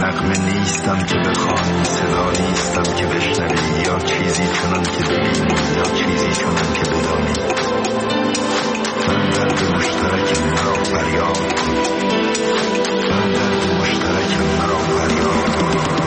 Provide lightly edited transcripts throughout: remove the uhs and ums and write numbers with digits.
نغمه نیستم که بخوانی، صدا نیستم که بشنوی، یا چیزی چنان که ببینی یا چیزی چنان که بدانی. من درد مشترک مرا فریاد کن، من درد مشترک مرا فریاد کن.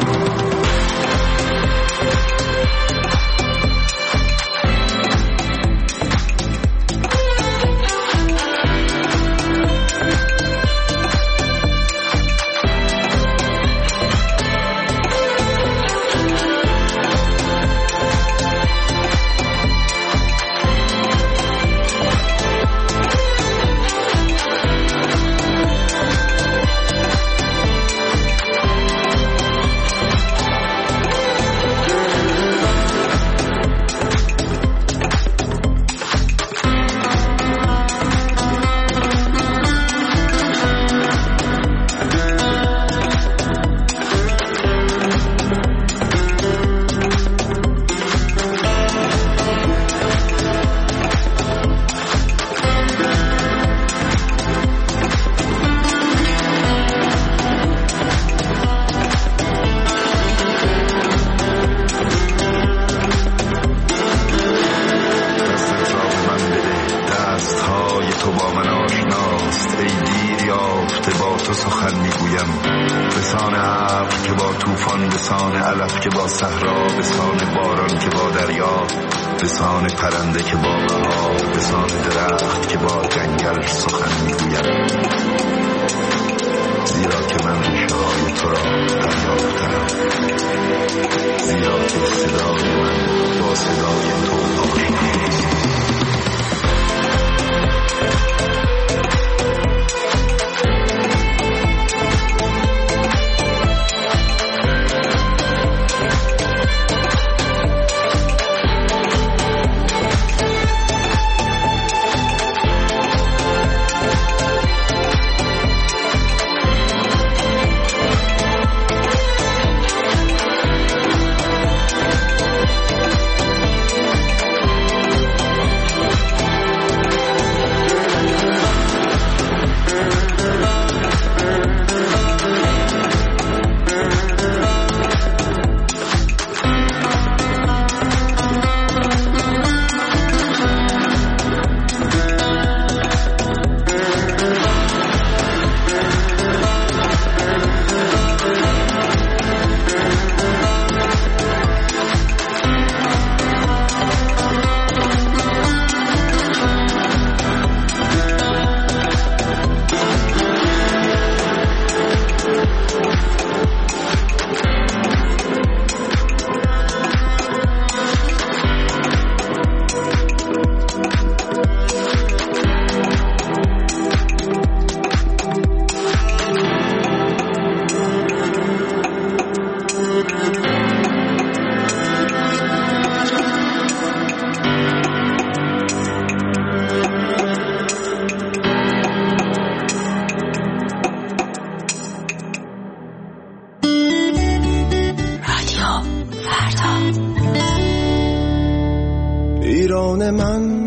ایران من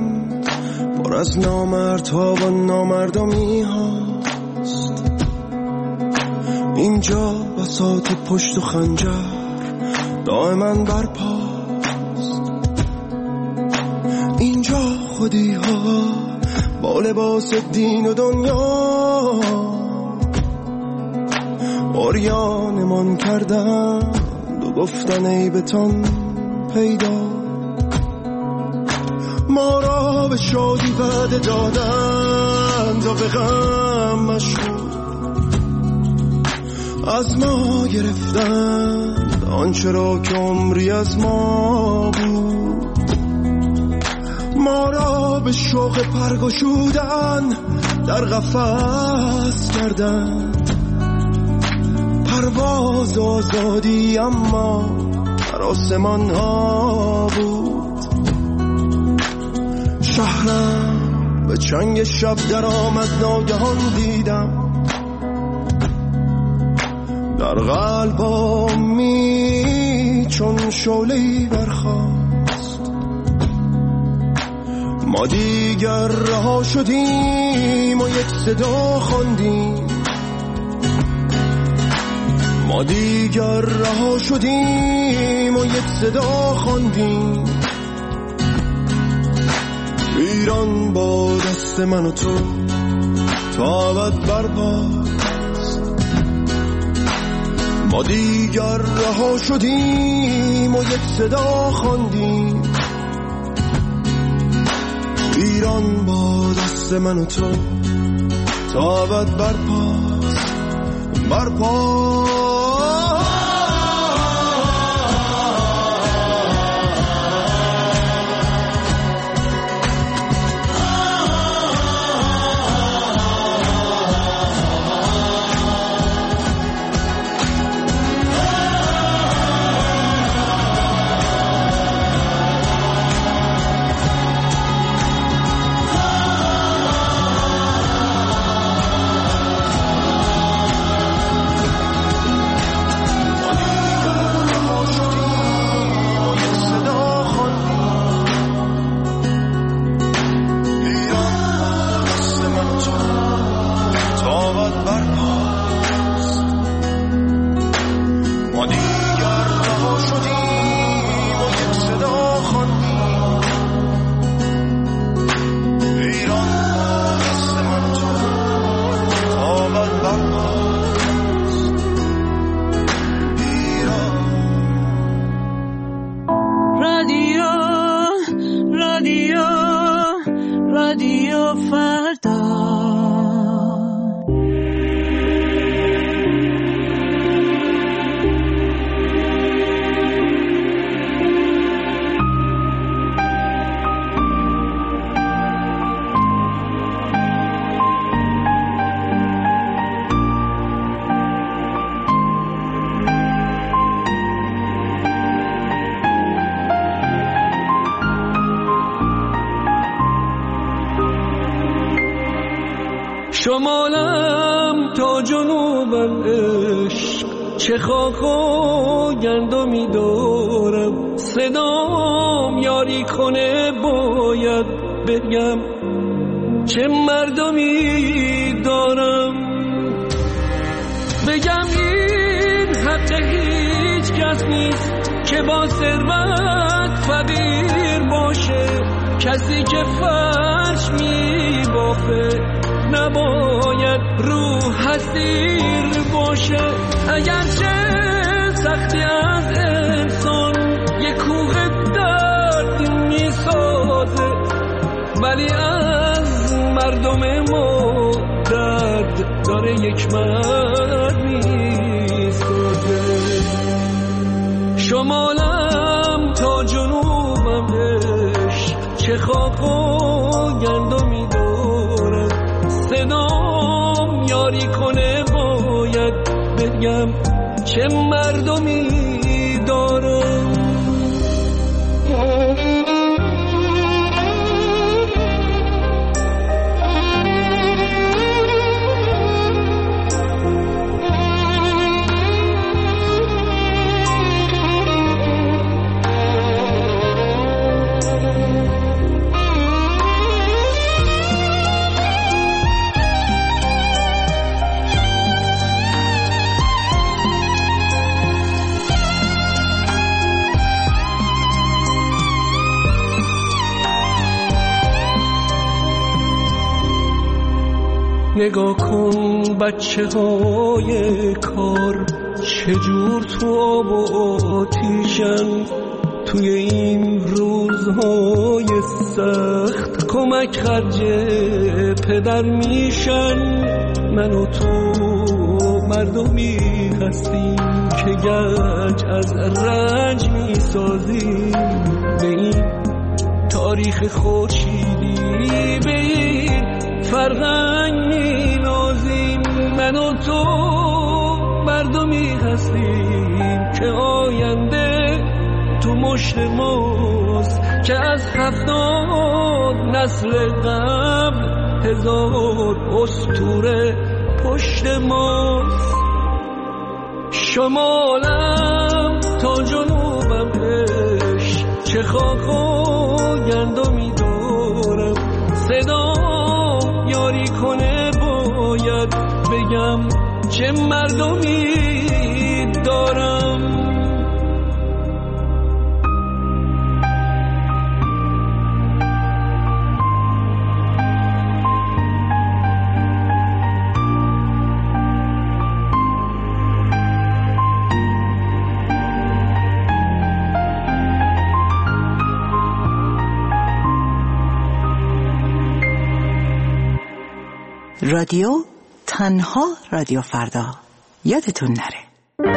پر از نامردها و نامردمی هاست، اینجا بساط پشت و خنجر دائما برپاست، اینجا خودی ها با لباس دین و دنیا عریانمان کردند و گفتن عیبتان پیدا، ما را به شادی وعده دادند و به غم مشغول، از ما گرفتند آنچه را که عمری از ما بود، ما را به شوق پرگشودن در قفس کردند، پرواز آزادی اما در آسمان ها بود، شهرم به چنگ شب در آمد ناگهان دیدم، در قلبم چون شعله‌ای برخاست، ما دیگر رها شدیم و یک صدا خواندیم، ما دیگر رها شدیم و یک صدا خواندیم ایران با دست من و تو تا ابد برپاست. ما دیگر رها شدیم و یک صدا خواندیم ایران با دست من و تو تا ابد برپاست. رادیو فردا. شمالم تا جنوبم عشق، چه خاک و گندمی دارم، صدام یاری کنه باید بگم چه مردمی دارم. بگم این حق هیچ کس نیست که با ثروت فقیر باشه، کسی که فرش می بافه نباید رو حسیر باشه. اگرچه سختی از انسان یک کوه درد می سازه، ولی از مردم ما درد داره یک مرد می سازه. شمالم تا جنوبم عشق، چه خاک و گندمی دارم، صدام یاری کنه باید بگم چه مردمی دارم. نگاه کن بچه های کار چجور تو آب و آتیشن، توی این روزهای سخت کمک خرج پدر میشن. من و تو مردمی هستیم که گنج از رنج میسازیم، به این تاریخ خورشیدی به این فرهنگ می‌نازیم. من و تو مردمی هستیم که آینده تو مشت ماست، که از 70 نسل قبل 1000 اسطوره پشت ماست. شمالم تا جنوبم عشق، چه خاک و گندمی دارم، صدام یاری کنه باید بگم چه مردمی دارم. رادیو تنها رادیو فردا، یادتون نره.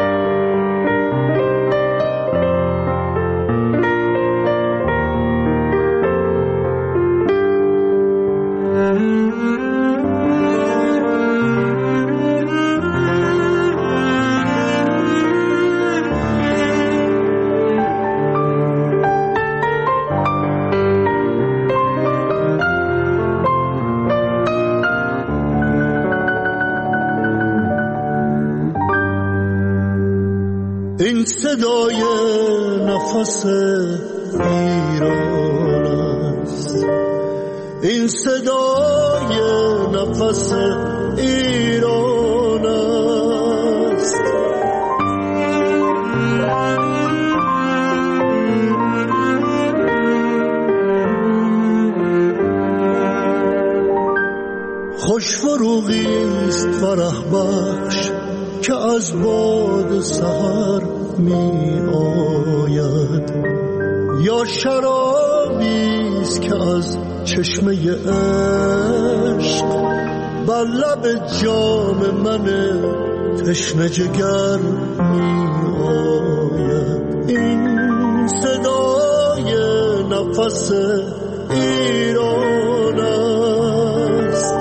این صدای نفس ایران است، این صدای نفس ایران است. خوش فروغی است فرح بخش که از باد سحر می آید، یا شرابی است که از چشمه عشق بر لب جام من تشنه جگر می آید. این صدای نفس ایران است.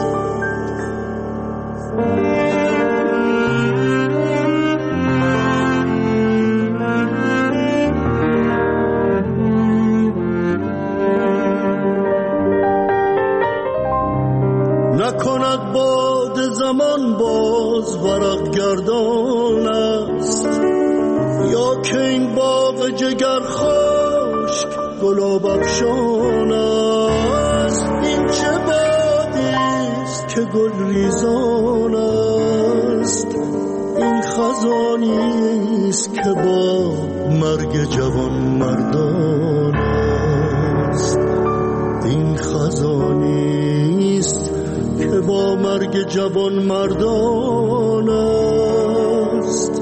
نکند باد زمان باز ورق گردان است، یا که این باغ جگر خشک گلاب افشان است. این چه بادی است که گل ریزان است، این خزانی است که با مرگ جوان مردان است. این خزانی است که با مرگ جوان مردان است.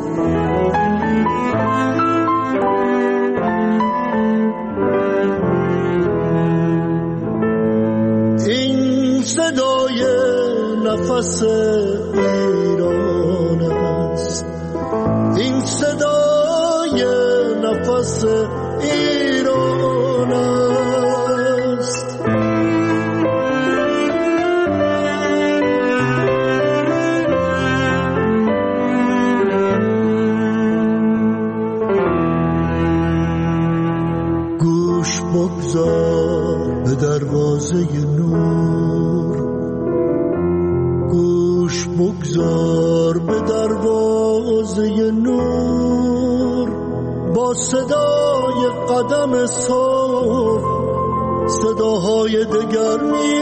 این صدای نفس ایران است، این صدای نفس ایران است. گوش بگذار به دروازه نور، گوش بگذار به دروازه نور. با صدای قدم صبح صداهای دگر می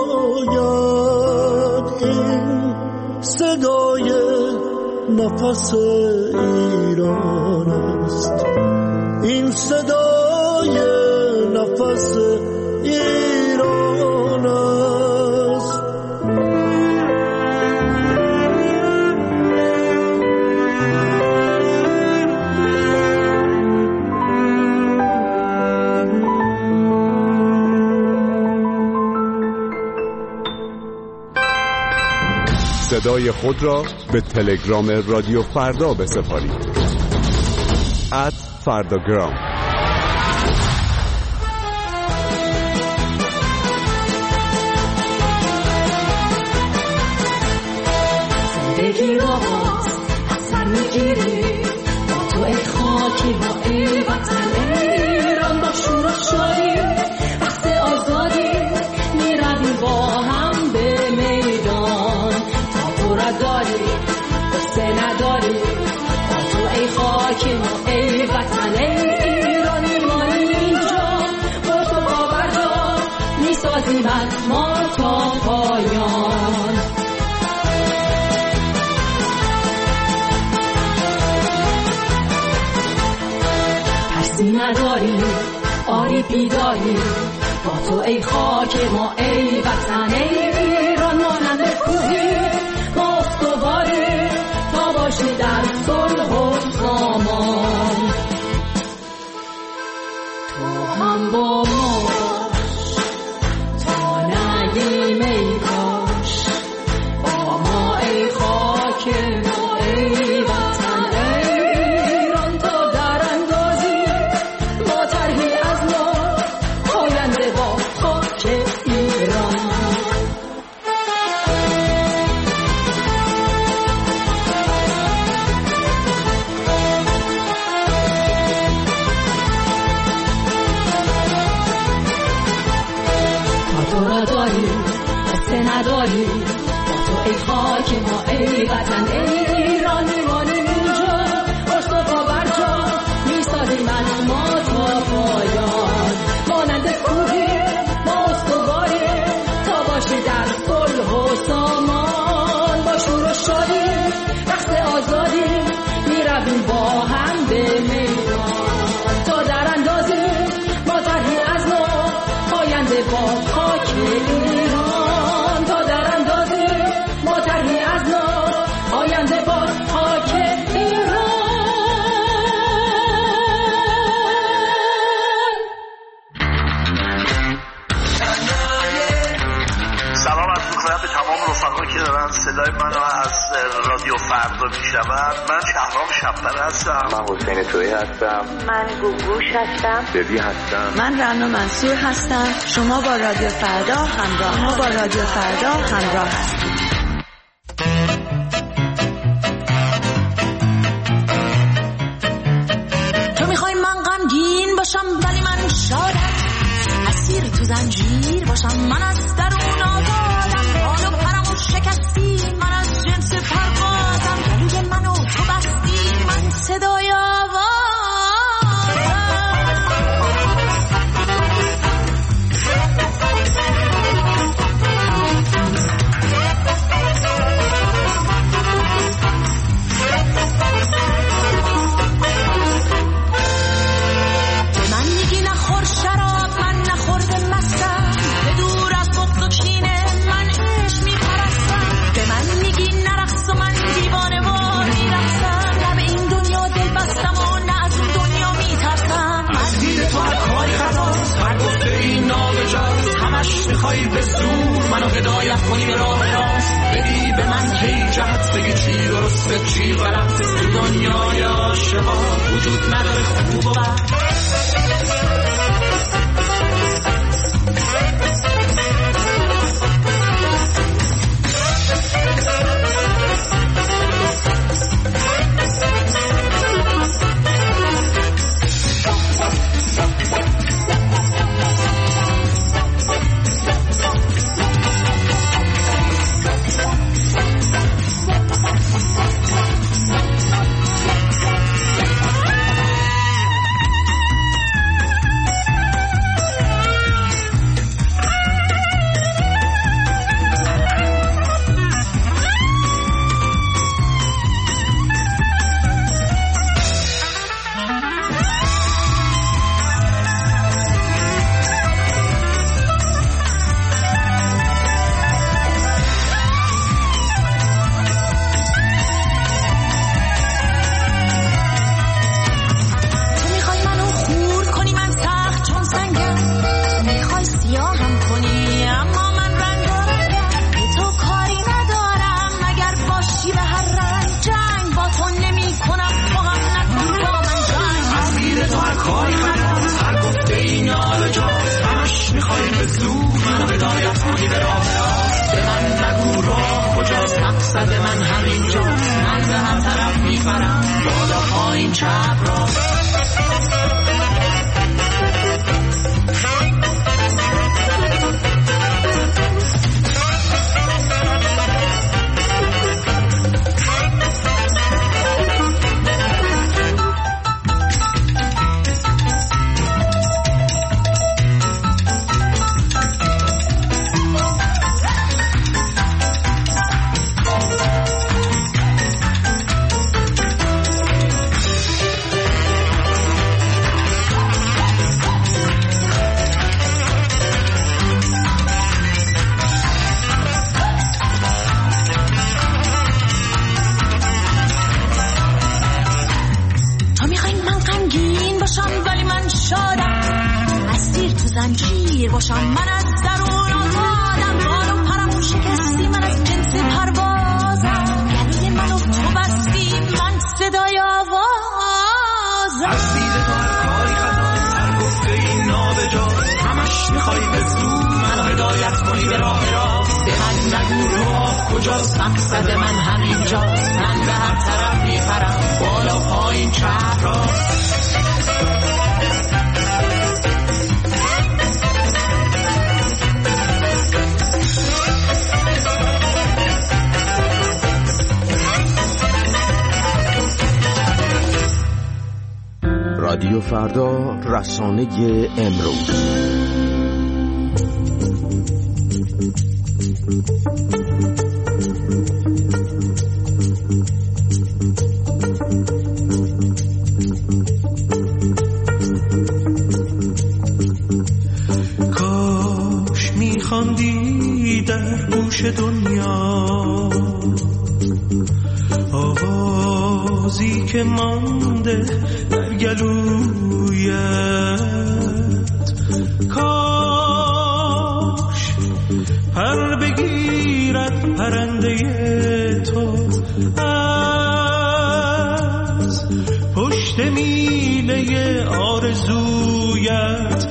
آید. این صدای نفس ایران است، این صدای نفس ایران است. صدای خود را به تلگرام رادیو فردا بسپارید. @فرداگرام. زندگی را باز از سر میگیری، با تو ای خاکی با ای وطن ایران، با شور و شادی وقت آزادی میرویم با هم به میدان. تا تو را داری قصه نداری، با تو ای خاکی با ای وطن ایران، میمانی اینجا با تو باوردار، میسازیم از ما تا پایان. وقتی نداری آری بیداری با تو ای خاک ما ای وطن ایران مانند کوهی ما استواری تا باشی در صلح و سامان تو هم با ما باش تا نگیم ای کاش با ما ای خاک ما ای وطن ایران تا در اندازی ما طرحی از ما آینده با خاک ایران تو را داری قصه نداری با تو ای خاک ما ای وطن ایران میمانیم اینجا استوا بر جا میسازیم از ما تا پایان مانند کوهی ما استواری تا باشی در صلح و سامان با شور و شادی رقص آزادی میرویم با هم به میدان تا در اندازی ما طرحی از ما آینده با خاک ایران تا در اندازی ما طرحی از ما آینده با خاک ایران. سلام عرض می‌کنم به تمام رفقایی که دارن صدای منو از رادیو فردا میشنون. من شهرام شب‌بر هستم. من حسین تویی هستم. من گوگوش هستم. ببی هستم. من رنا منصور هستم. شما با رادیو فردا همراه هستید. تو میخوای من غمگین باشم ولی من شادم، اسیر تو زنجیر باشم من از درون آزادم، حالو پرمو شکستی من از جنس پروازم، گلوی منو تو بستی من صدای آوازم. میخوای به زور منو هدایت کنی به راه راست، بدی به من هی جهت بگی چی درسته چی غلط، تو دنیای عاشقا وجود نداره خوب و بد. باشم من از درون آزادم بال و پرمو شکستی من از جنس پروازم گلوی منو تو بستی من صدای آوازم از دید تو هر کاری خطاست هر گفته این نابجاست همش میخوای بزدو منو هدایت کنی به راه راست به من نگو راه کجاست مقصد من همینجاست من به هر طرف میپرم بالا پایین چپ راست رادیو فردا، رسانه امروز. کاش میخواندی در گوش دنیا آوازی که مانده در گلویت، کاش پر بگیرد پرنده تو از پشت میله آرزویت،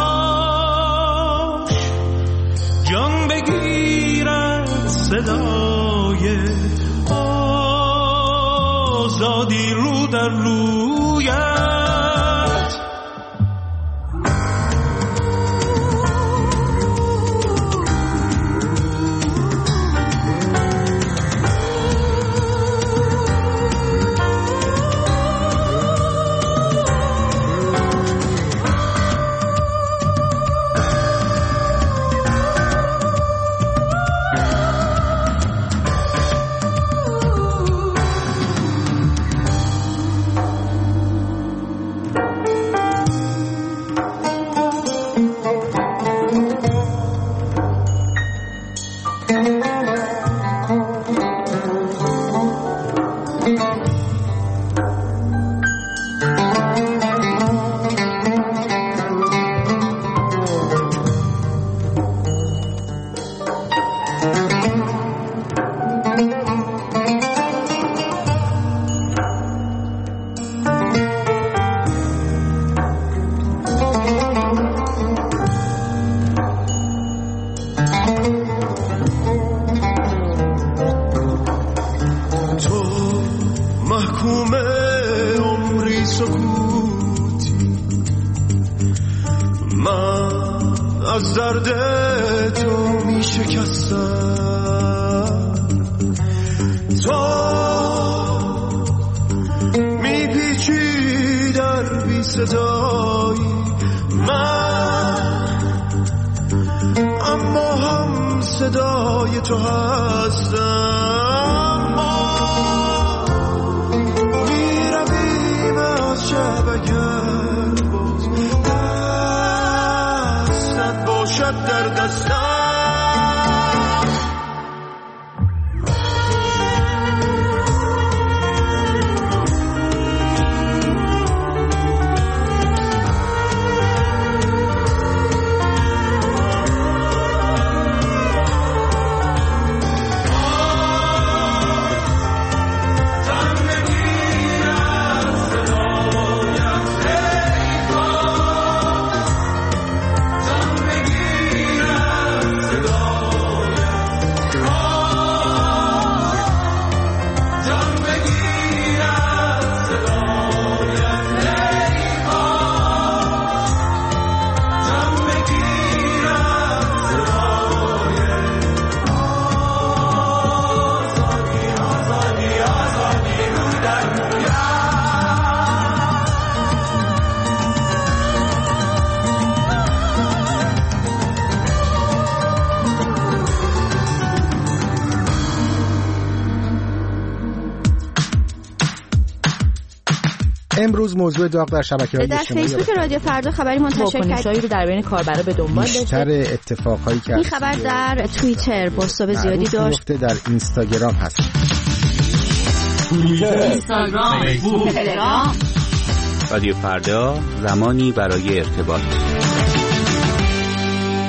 کاش جان بگیرد صدای آزادی رو در رویت. امروز موضوع داغ در شبکه‌های اجتماعی در فیسبوک رادیو فردا خبری منتشر کرد رو در بین کاربرا به دنبال داشته. بیشتر اتفاقایی که این خبر در توییتر بازتاب زیادی داشت. در اینستاگرام هست. اینستاگرام، فیسبوک، تلگرام. رادیو فردا، زمانی برای ارتباط.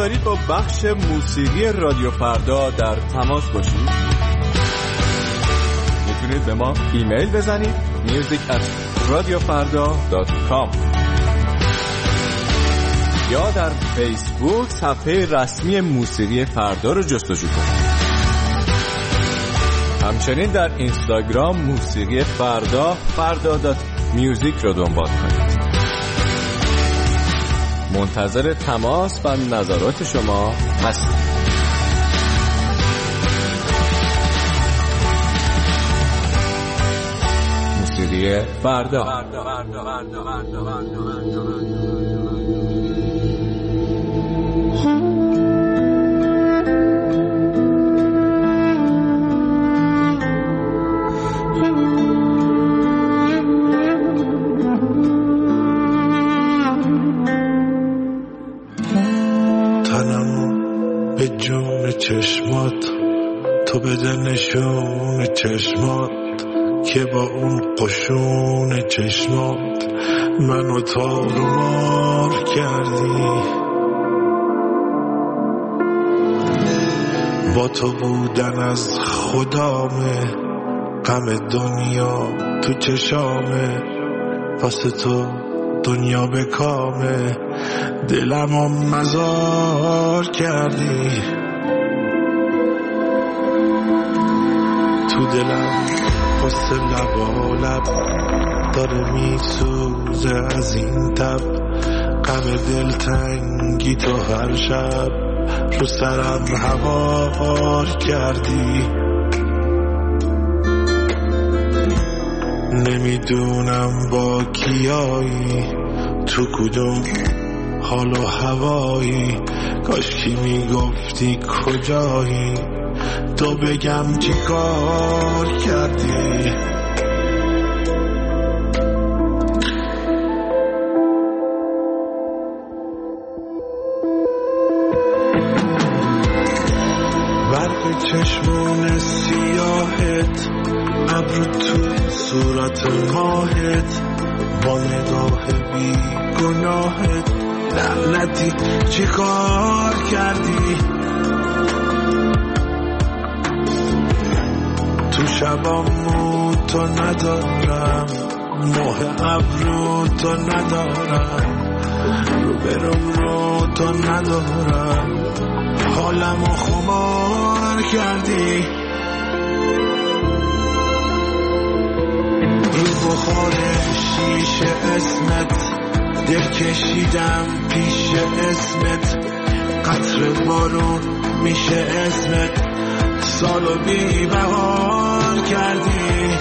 دارید با بخش موسیقی رادیو فردا در تماس باشید، میتونید به ما ایمیل بزنید music@radiofarda.com یا در فیسبوک صفحه رسمی موسیقی فردا رو جستجو کنید. همچنین در اینستاگرام موسیقی فردا.music رو دنبال کنید. منتظر تماس و نظرات شما هستم. موسیقی فردا. به جون چشمات تو بده نشون چشمات که با اون قشون چشمات منو تارمار کردی. با تو بودن از خدامه، غم دنیا تو چشامه، واسه تو دنیا به کامه، دلمو مزار کردی. تو دلم قصه لب داره میسوزه از این تب، غم دلتنگی تو هر شب رو سرم هوار کردی. نمیدونم با کیایی، تو کدوم حال و هوایی، کاش کی میگفتی کجایی، تو بگم چی کار کردی. برق چشمون سیاهت، ابرو تو صورت ماهت، با نگاه بی گناهت، لعنتی چی کار کردی. تو شبامو تو ندارم، ماه ابرو تو ندارم، رو برم رو تو ندارم، حالمو خمار کردی. رو بخار شیشه اسمت دل کشیدم پیش اسمت، قطر بارون میشه اسمت، سالو بی بهار کردی.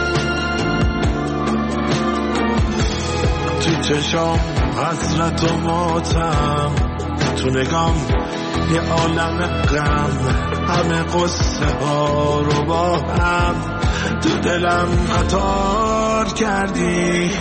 تو چشام حسرت و ماتم، تو نگام یه عالم غم، همه قصه ها رو با هم تو دلم قطار کردی.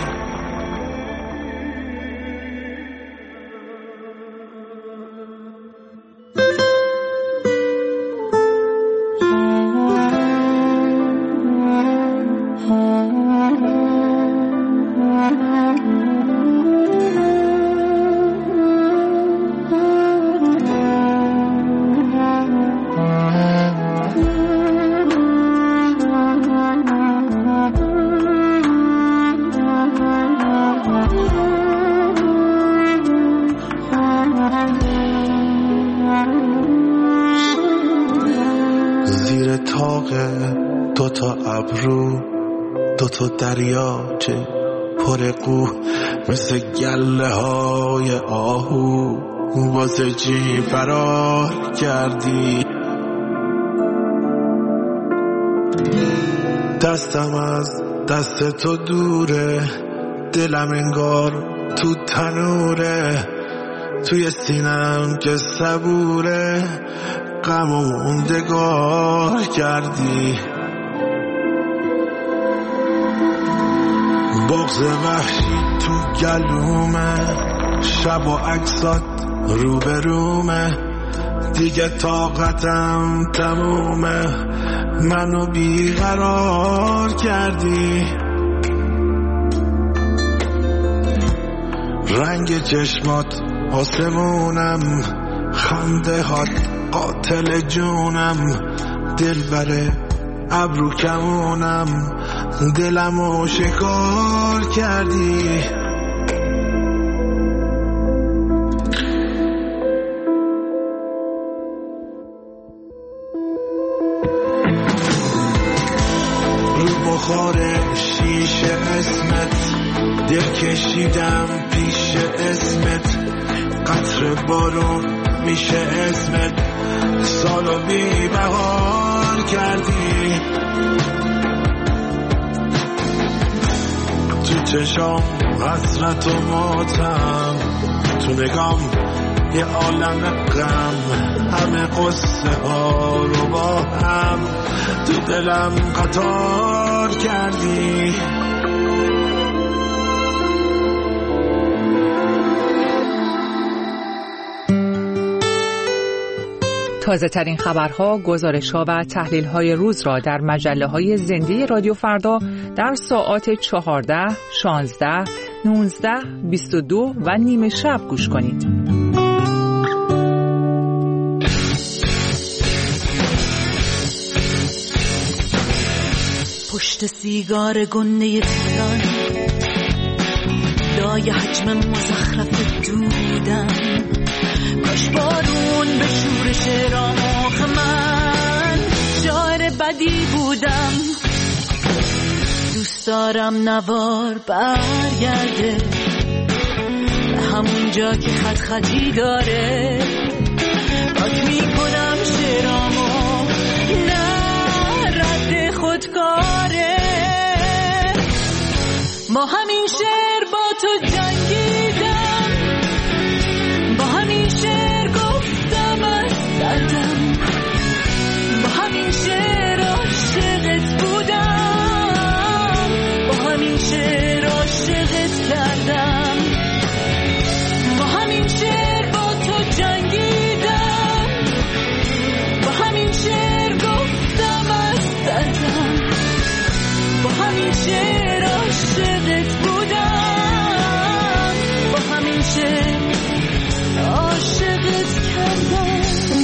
دوتا ابرو دوتا دریاچه پر قو، مثل گله های آهو، واسه چی فرار کردی. دستم از دست تو دوره، دلم انگار تو تنوره، توی سینم که صبوره، غم و موندگار کردی. بغض وحشی تو گلومه، شب و عکسات روبرومه، دیگه طاقتم تمومه، منو بیقرار کردی. رنگ چشمات آسمونم، خنده هات قاتل جونم، دل بره ابرو کمونم، دلمو شکار کردی. رو بخار شیشه اسمت دل کشیدم پیش اسمت، قطر بارون میشه اسمت، سالو بی بهار کردی. تو چشام حسرت و ماتم، تو نگام یه عالم غم، همه قصه ها رو با هم تو دلم قطار کردی. تازه ترین خبرها، گزارش‌ها و تحلیل‌های روز را در مجله‌های زنده رادیو فردا در ساعات 14, 16, 19, 22 و نیمه شب گوش کنید. پشت سیگار گنده تهران، لای حجم مزخرف دودم، کاش بارون به شورش رامخ من شاعر بدی بودم. دوست دارم نوار برگرده به همون جا که خط خطی داره، پاک میکنم شعرامو، نه رد خودکاره. با همین شعر با تو جنگیدم، با همین شعر گفتم از دردم، با همین شعر عاشقت بودم، با همین شعر عاشقت کردم، با همین شعر با تو جنگیدم، با همین شعر گفتم از دردم، با همین شعر عاشقت بودم، با همین شعر عاشقت کردم.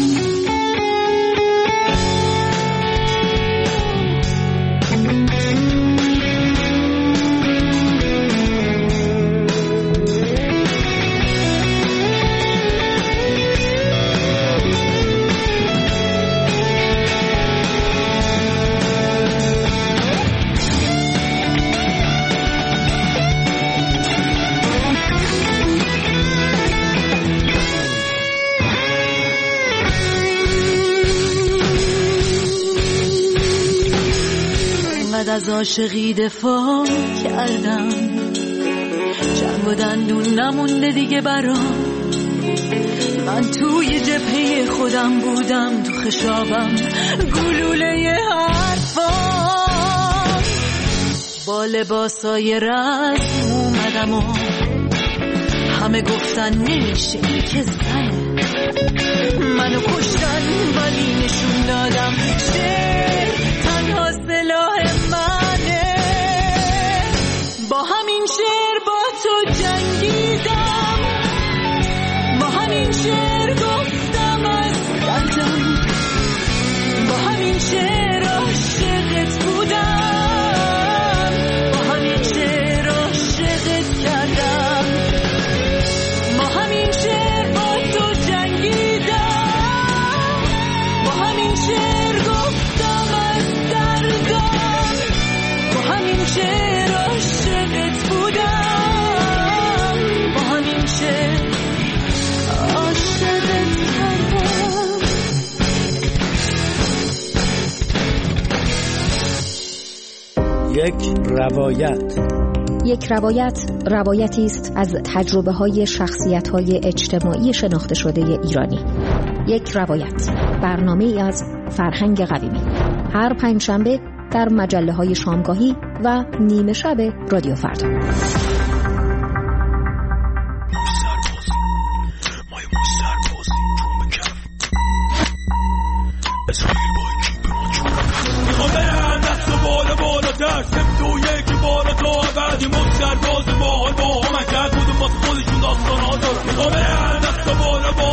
از عاشقی دفاع کردم، جنگ و دندون نمونده دیگه برام، من توی جبهه خودم بودم، تو خشابم گلوله حرفام، با لباسای رسم اومدم و همه گفتن نمیشه این که زنه، منو کشتن ولی نشون دادم شعر تنها سلاح منه. با همین شعر با تو جنگیدم، با همین شعر گفتم از دردم، با همین شعر عاشقت بودم، با همین شعر عاشقت کردم، با همین شعر با تو جنگیدم، با همین شعر گفتم از دردم، با همین شعر عاشقت بودم، با همین شعر عاشقت کردم. یک روایت روایتی است از تجربه‌های شخصیت‌های اجتماعی شناخته شده ایرانی. یک روایت، برنامه‌ای از فرهنگ قویمی، هر پنجشنبه در مجله‌های شامگاهی و نیمه شب رادیو فردا. سرباز باحال با هم کرد بودم واسه خودشون داستانا دارن میخوام برن دست بالا بالا کرد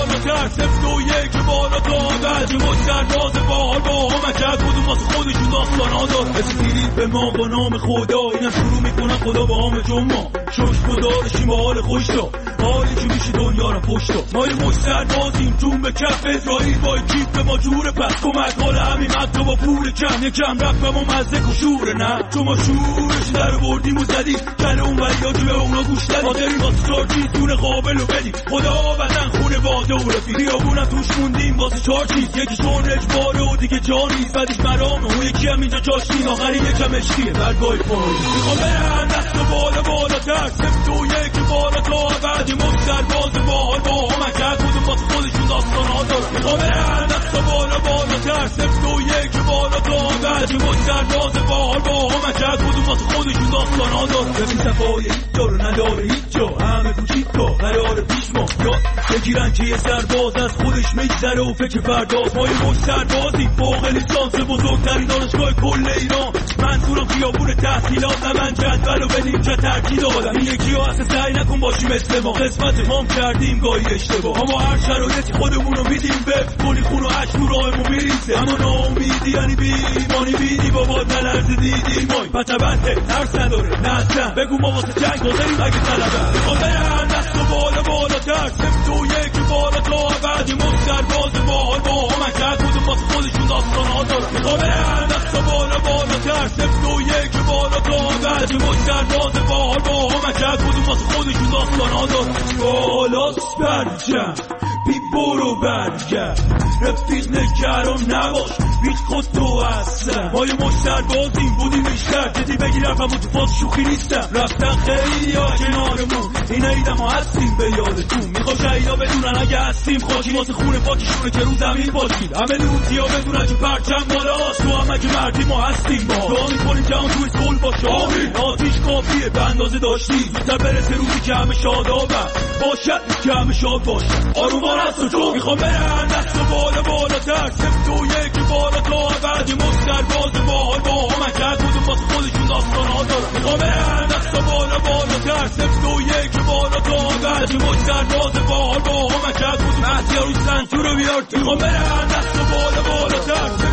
سفت و یک بالا تا بعد مسترباز باحال با همکت کدوم واسه خودشون داستانا دار رسیدید به ما با نام خدا اینا شروع میکنن خدا با هم جمعه شش بدارشیم با حال خوش دا حالی که میشه دنیا رو پشتا ما یه مستربازیم جون به کف اسرائیل با کیف به ما جوره پس کمک حال همین حتی با پول کم یکم رفت به ما مزه کشوره نه چون ما شورش در بردیم و زدیم کنه اون وریا که به اونا گوش دادیم آدریم واسه چارچیز دونه قابل رو بدیم خدا وطن خونه واده و رفیق بیابونم توش موندیم واسه چار چیز یکی چون اجباره و دیگه جانیست بعدش مرامه اون یکی هم اینجا جاش نیم آخری یکم اشکیه برگاه پایی میخوام برن دست و بالا تر سفت و یک بالا تا بعدی مسترباز باحال با همکت کدوم واسه خودشون داستان ها دارن میخوام برن دست و بالا تر سفت و یک بالا تا بعدی مسترباز باحال با همکت کدوم واسه خودشون داستان ها دارن ببین صفای هیچ جا رو نداره هیچ جا همه کوچیکا قرار پیش ما یاد بگیرن که یه سرباز از خودش میگذره و فکر فرداست ما یه مستربازی فوق لیسانس بزرگترین دانشگاه کل ایران منظورم خیابون تحصیلات نه من جدول و به نیمچه ترکی دادم این یکی ها اصلا سعی نکن باشی مثل ما قسمت ما کردیم گاهی اشتباه اما هر شرایطی خودمون رو میدیم به کنی خون و عشق رو راهمون میریزه اما ناامیدی یعنی بیمانی بیدی بابا نلرز دیدی مای پتبنده ترس نداره نه اصلا بگو ما واسه جنگ حاضریم اگه طلبه میخوام برن دست و بالا تر سفت و یک بالا تا بعدی مسترباز باحال با همکت کدوم واسه خودشون داستان ها دارن میخوام برن دست و بالا تر سفت و یک بالا تا بعدی مسترباز باحال با همکت کدوم واسه خودشون داستان ها دارن بالاست برجم بی برو برگرد رفیق نگران نباش هیچ خود تو هستم ما یه مستربازیم بودیم بیشتر جدی بگیر رفم و تو فاز شوخی نیستم رفتن خیلی ها کنارمون این عیدم ها هستیم به یادتون میخوام شهیدا بدونن اگه هستیم خاکی واسه خونه پاکشونه که رو زمین باشید همه لوتی ها بدونن که پرچم بالاست تو هم اگه مردی ما هستیم با دعا میکنیم که هم توی صلح باشه آتیش کافیه به اندازه داشتی زودتر برسه روزی که همه شادابن باشد که همه شاد باشن آرومان هست و جو میخوام برن دست و بالا تر سفت و یک بالا تا بعدی مسترباز باحال با همکت کدوم واسه خودشون داستان ها دارن میخوام برن دست و بالا تر سفت و یک بالا تا بعدی مسترباز باحال با همکت کدوم احتیار و سنتور رو بیار میخوام برن دست و بالا تر